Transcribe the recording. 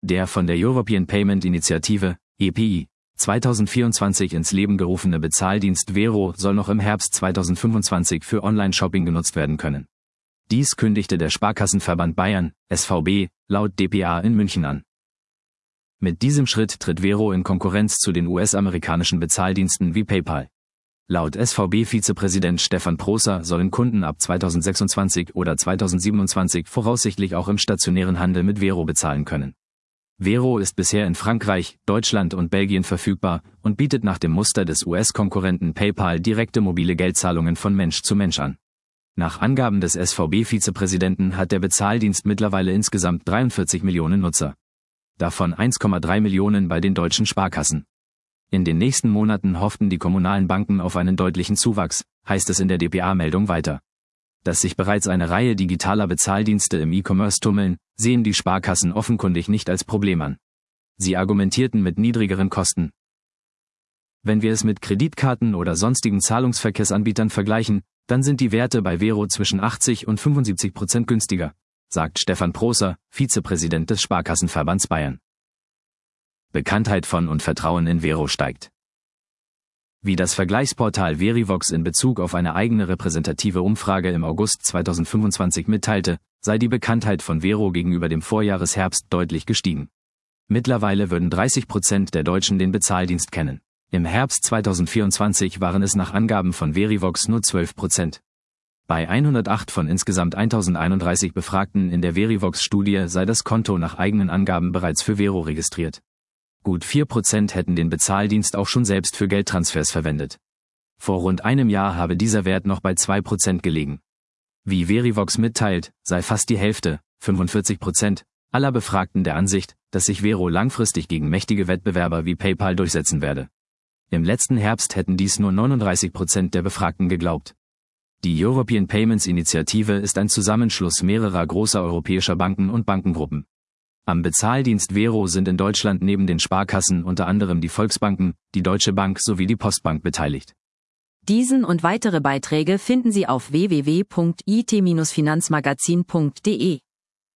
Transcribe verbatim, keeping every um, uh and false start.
Der von der European Payment Initiative, E P I, zweitausendvierundzwanzig ins Leben gerufene Bezahldienst Vero soll noch im Herbst zweitausendfünfundzwanzig für Online-Shopping genutzt werden können. Dies kündigte der Sparkassenverband Bayern, S V B, laut D P A in München an. Mit diesem Schritt tritt Vero in Konkurrenz zu den U S-amerikanischen Bezahldiensten wie PayPal. Laut S V B-Vizepräsident Stefan Proßer sollen Kunden ab zweitausendsechsundzwanzig oder zweitausendsiebenundzwanzig voraussichtlich auch im stationären Handel mit Vero bezahlen können. Vero ist bisher in Frankreich, Deutschland und Belgien verfügbar und bietet nach dem Muster des U S-Konkurrenten PayPal direkte mobile Geldzahlungen von Mensch zu Mensch an. Nach Angaben des S V B-Vizepräsidenten hat der Bezahldienst mittlerweile insgesamt dreiundvierzig Millionen Nutzer. Davon eins Komma drei Millionen bei den deutschen Sparkassen. In den nächsten Monaten hofften die kommunalen Banken auf einen deutlichen Zuwachs, heißt es in der D P A-Meldung weiter. Dass sich bereits eine Reihe digitaler Bezahldienste im E-Commerce tummeln, sehen die Sparkassen offenkundig nicht als Problem an. Sie argumentierten mit niedrigeren Kosten. Wenn wir es mit Kreditkarten oder sonstigen Zahlungsverkehrsanbietern vergleichen, dann sind die Werte bei Vero zwischen achtzig und fünfundsiebzig Prozent günstiger, sagt Stefan Proßer, Vizepräsident des Sparkassenverbands Bayern. Bekanntheit von und Vertrauen in Vero steigt. Wie das Vergleichsportal Verivox in Bezug auf eine eigene repräsentative Umfrage im August zweitausendfünfundzwanzig mitteilte, sei die Bekanntheit von Vero gegenüber dem Vorjahresherbst deutlich gestiegen. Mittlerweile würden dreißig Prozent der Deutschen den Bezahldienst kennen. Im Herbst zweitausendvierundzwanzig waren es nach Angaben von Verivox nur zwölf Prozent. Bei hundertacht von insgesamt tausendeinunddreißig Befragten in der Verivox-Studie sei das Konto nach eigenen Angaben bereits für Vero registriert. Gut vier Prozent hätten den Bezahldienst auch schon selbst für Geldtransfers verwendet. Vor rund einem Jahr habe dieser Wert noch bei zwei Prozent gelegen. Wie Verivox mitteilt, sei fast die Hälfte, fünfundvierzig Prozent, aller Befragten der Ansicht, dass sich Vero langfristig gegen mächtige Wettbewerber wie PayPal durchsetzen werde. Im letzten Herbst hätten dies nur neununddreißig Prozent der Befragten geglaubt. Die European Payments Initiative ist ein Zusammenschluss mehrerer großer europäischer Banken und Bankengruppen. Am Bezahldienst Vero sind in Deutschland neben den Sparkassen unter anderem die Volksbanken, die Deutsche Bank sowie die Postbank beteiligt. Diesen und weitere Beiträge finden Sie auf w w w punkt i t Bindestrich finanzmagazin punkt de.